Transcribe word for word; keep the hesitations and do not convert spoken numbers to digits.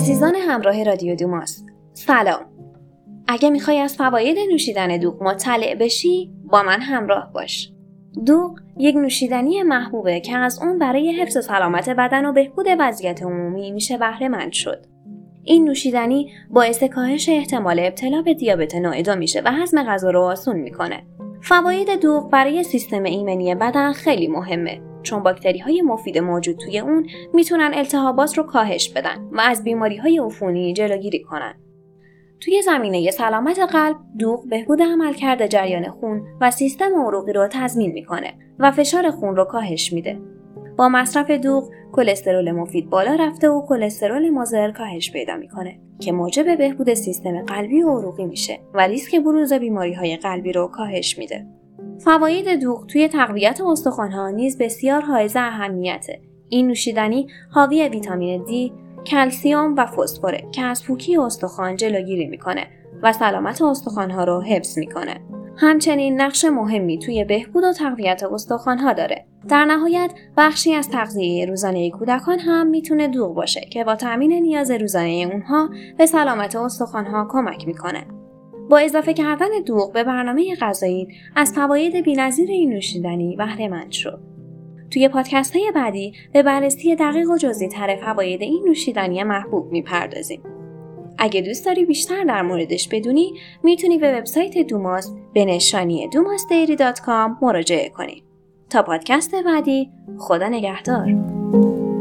عزیزان همراه رادیو دوماس، سلام. اگه میخوای از فواید نوشیدن دوغ مطلع بشی، با من همراه باش. دوغ یک نوشیدنی محبوبه که از اون برای حفظ سلامت بدن و بهبود وضعیت عمومی میشه بهره مند شد. این نوشیدنی باعث کاهش احتمال ابتلا به دیابت نوع دو میشه و هضم غذا رو آسون میکنه. فواید دوغ برای سیستم ایمنی بدن خیلی مهمه، چون باکتری‌های مفید موجود توی اون میتونن التهابات رو کاهش بدن و از بیماری‌های عفونی جلوگیری کنن. توی زمینه سلامت قلب، دوغ بهبود عملکرد جریان خون و سیستم عروقی رو تضمین میکنه و فشار خون رو کاهش میده. با مصرف دوغ، کلسترول مفید بالا رفته و کلسترول مضر کاهش پیدا میکنه که موجب بهبود سیستم قلبی و عروقی میشه و ریسک بروز بیماری‌های قلبی رو کاهش میده. فواید دوغ توی تقویت استخوان‌ها نیز بسیار حائز اهمیته. این نوشیدنی حاوی ویتامین دی، کلسیم و فسفره که از پوکی استخوان جلوگیری میکنه و سلامت استخوان‌ها رو حفظ میکنه. همچنین نقش مهمی توی بهبود و تقویت استخوان‌ها داره. در نهایت بخشی از تغذیه روزانه کودکان هم میتونه دوغ باشه که با تامین نیاز روزانه اونها به سلامت استخوان‌ها کمک میکنه. با اضافه کردن دوغ به برنامه غذایی از فواید بی‌نظیر این نوشیدنی بهره مند شو. توی پادکست‌های بعدی به بررسی دقیق و جزئی‌تر فواید این نوشیدنی محبوب میپردازیم. اگه دوست داری بیشتر در موردش بدونی، میتونی به وبسایت دوماس به نشانی دوماس دیری دات کام مراجعه کنی. تا پادکست بعدی، خدا نگهدار.